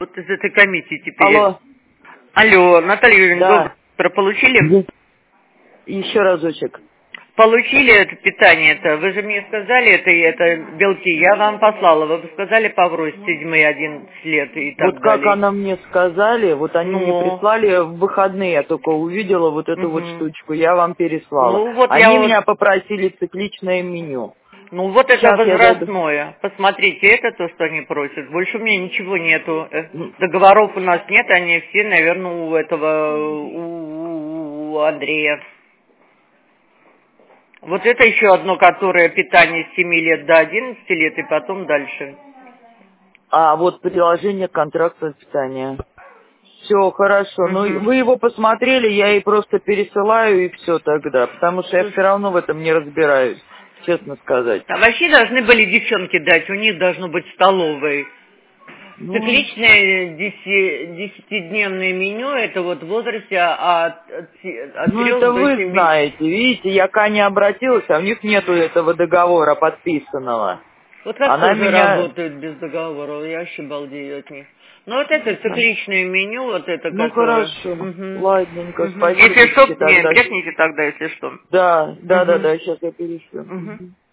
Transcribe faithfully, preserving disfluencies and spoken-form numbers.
Вот из этой комиссии теперь. Алло. Алло, Наталья Юрьевна, Да. получили? Еще разочек. Получили это питание-то? Вы же мне сказали, это, это белки. Я вам послала. Вы бы сказали поврось седьмые одиннадцать лет и так Вот как далее. она мне сказали, вот они мне Ну, прислали в выходные, я только увидела вот эту вот угу. штучку, я вам переслала. Ну вот я Они вот, меня попросили цикличное меню. ну вот это Сейчас я зайду. возрастное. Посмотрите, это то, что они просят. Больше у меня ничего нету. Э, М, Договоров у нас нет, они все, наверное, у этого, у, у Андрея. Вот это еще одно, которое питание с семи лет до одиннадцати лет и потом дальше. А вот приложение контракта питания. Все, хорошо. Ну, Угу. вы его посмотрели, я ей просто пересылаю и все тогда, потому что я все Слушай, равно в этом не разбираюсь, честно сказать. а вообще должны были девчонки дать, у них должно быть столовой. Ну, Цикличное деси- десятидневное меню, это вот в возрасте от, от, от ну трех это до вы семи. знаете, видите, я к Ане обратилась, а у них нету этого договора подписанного. Вот как Она тоже меня, работают без договора, я вообще балдею от них. Ну вот это да. цикличное меню, вот это Ну которое. хорошо, Мгм. ладненько, Мгм. Если что, спасибо мне тогда. брякните тогда, если что. Да, да, да, Мгм. да, сейчас я перешлю. Мгм. Мгм.